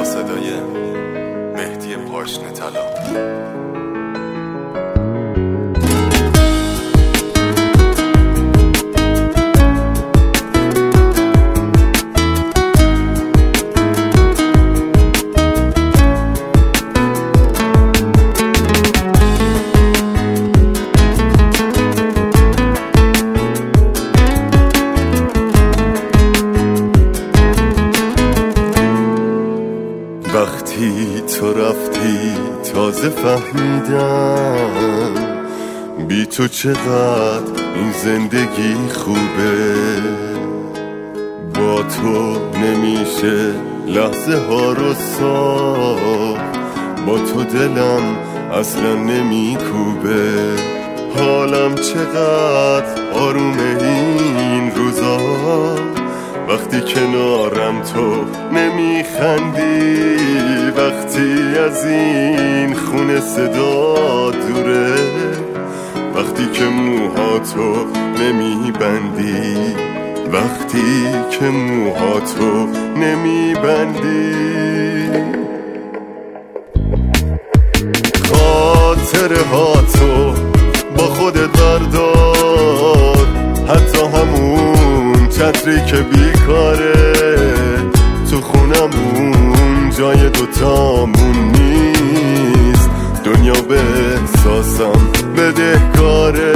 صدای مهدی پاشنه طلا. وقتی تو رفتی تازه فهمیدم بی تو چقدر این زندگی خوبه. با تو نمیشه لحظه ها رو ساخت، با تو دلم اصلا نمیکوبه. حالم چقدر آرومه این روزا، وقتی کنارم تو نمیخندی، وقتی از این خونه صدا دوره، وقتی که موهاتو نمیبندی، وقتی که موهاتو نمیبندی. خاطره هاتو با خودت بردار، حتی همون چتری که بیکاره تو خونمون جای دوتامون نیست. دنیا به احساسم بدهکاره.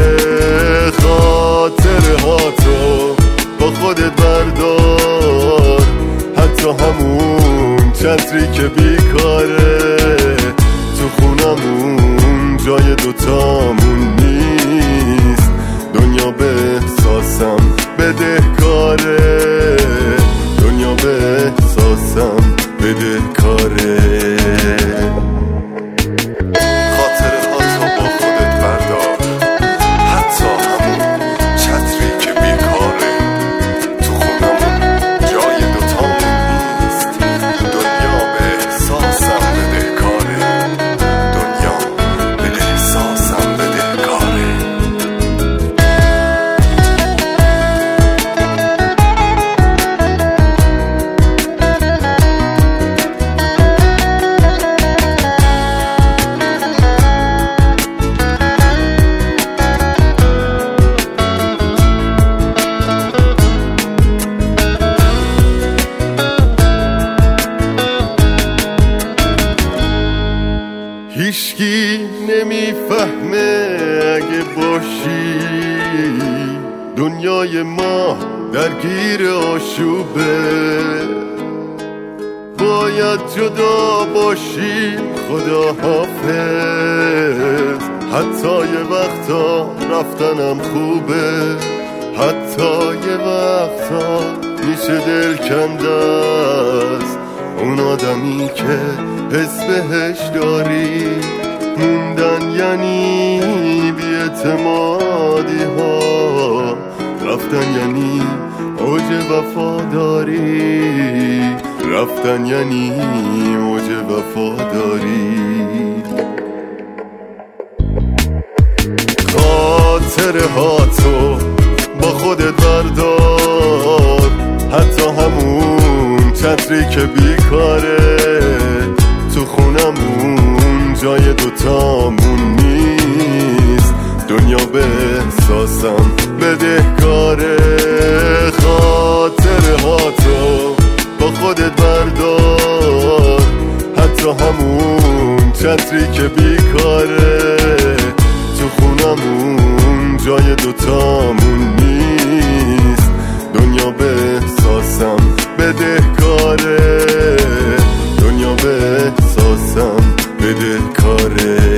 خاطره هاتو با خودت بردار، حتی همون چتری که بیکاره تو خونمون جای دوتامون نیست. دنیا به احساسم بدهکاره، دنیا به احساسم بدهکاره. خاطره هاتو با خودت بردار، حتی همون چتری که بیکاره تو خونمون جای دوتامون نیست. دنیا به احساسم بدهکاره، دنیا به احساسم بدهکاره. هیچکی نمیفهمه اگه باشی، دنیای ما درگیر آشوبه. باید جدا باشیم خدا حافظ، حتی یه وقتا رفتنم خوبه، حتی یه وقتا میشه دل کنده است. اون آدمی که حس بهش داری، موندن یعنی بی‌اعتمادی ها، رفتن یعنی اوج وفاداری، رفتن یعنی اوج وفاداری. خاطره هاتو با خودت بردار، حتی همون چتری که بیکاره تو خونمون جای دوتامون نیست. دنیا به احساسم بدهکاره. خاطره هاتو با خودت بردار، حتی همون چتری که بیکاره تو خونمون جای دوتامون نیست. دنیا به احساسم بدهکاره، دنیا به احساسم بدهکاره.